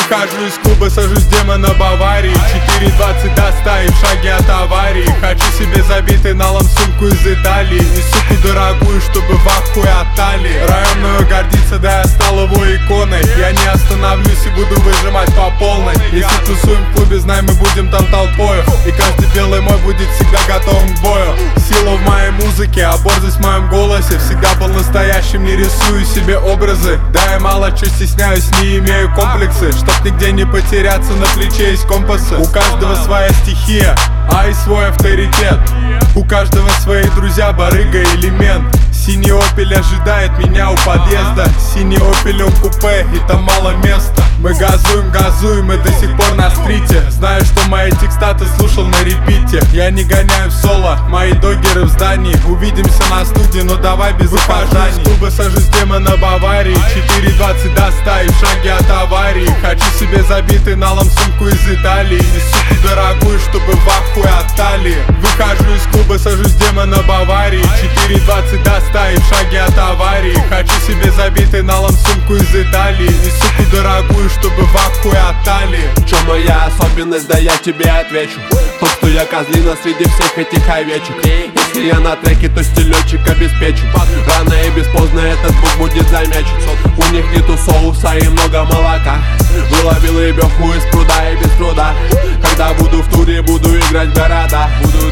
Выхожу из клуба, сажусь демона Баварии. 4:20 до 100 и в шаге от аварии. Хочу себе забитый налом сумку из Италии и суку дорогую, чтобы в ахуе от талии. Районную гордиться, да я стал его иконой. Я не остановлюсь и буду выжимать по полной. Если тусуем в клубе, знай, мы будем там толпою. И каждый белый мой будет всегда готовым к бою. Сила в моей музыке, а борзость в моем голосе. Всегда был настоящим, не рисую себе образы. Да я мало чё стесняюсь, не имею комплексы. Чтоб нигде не потеряться, на плече есть компасы. У каждого своя стихия, а и свой авторитет. У каждого свои друзья, барыга, элемент. Синий опель ожидает меня у подъезда. Синий опелем купе, и там мало места. Мы газуем и до сих пор на стрите. Знаю, что мои текста ты слушал на репите. Я не гоняю в соло, мои догеры в здании. Увидимся на студии, но давай без опозданий. Из клуба сажусь демона Баварии. 4:20 до 100 и в шаге от аварии. Хочу себе забитый налом сумку из Италии и суку дорогую, чтобы в ахуе от талии. Выхожу из клуба, сажусь демона Баварии. 4:20 до 100 и в шаге от аварии. Хочу себе забитый налом сумку из Италии и суку дорогую, чтобы в ахуе от талии. Чё моя особенность, да я тебе отвечу. То, что я козлина среди всех этих овечек. Если я на треке, то стилёчек обеспечу. Рано и без поздно этот звук будет замечен. У них нету соуса и много молока. Выловил ребёху из пруда и без труда. Когда буду в туре, буду играть в города.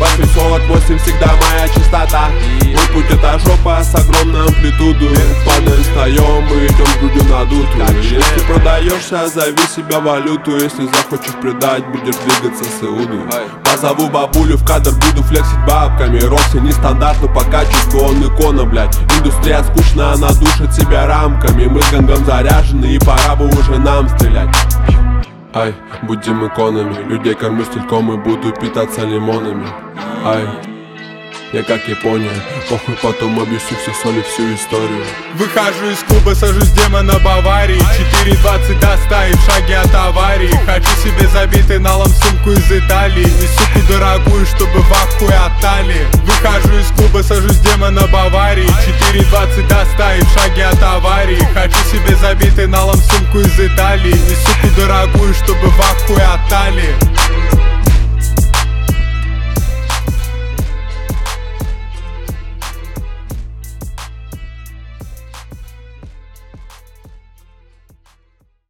848 всегда моя частота. Мой путь это жопа с огромной амплитудой. Падаем, встаем, мы идем с грудью надутую. Если продаешься, зови себя валюту. Если захочешь предать, будешь двигаться с Иудой. Позову бабулю в кадр, буду флексить бабками. Рокси нестандартно по качеству, он икона, блядь. Индустрия скучная, она душит себя рамками. Мы с гангом заряжены и пора бы уже нам стрелять. Ай, будем иконами. Людей кормлю стельком и буду питаться лимонами. Ай, я как Япония, похуй, потом объясню все соли, всю историю. Выхожу из клуба, сажусь демона Баварии. 4:20 до 100 и в шаге от аварии. Хочу себе забитый налом сумку из Италии и суку дорогую, чтобы в ахуе от талии. Выхожу из клуба, сажусь демона Баварии. 4:20 до 100 и в шаге от аварии. Хочу себе забитый налом сумку из Италии и суку дорогую, чтобы в ахуе от талии.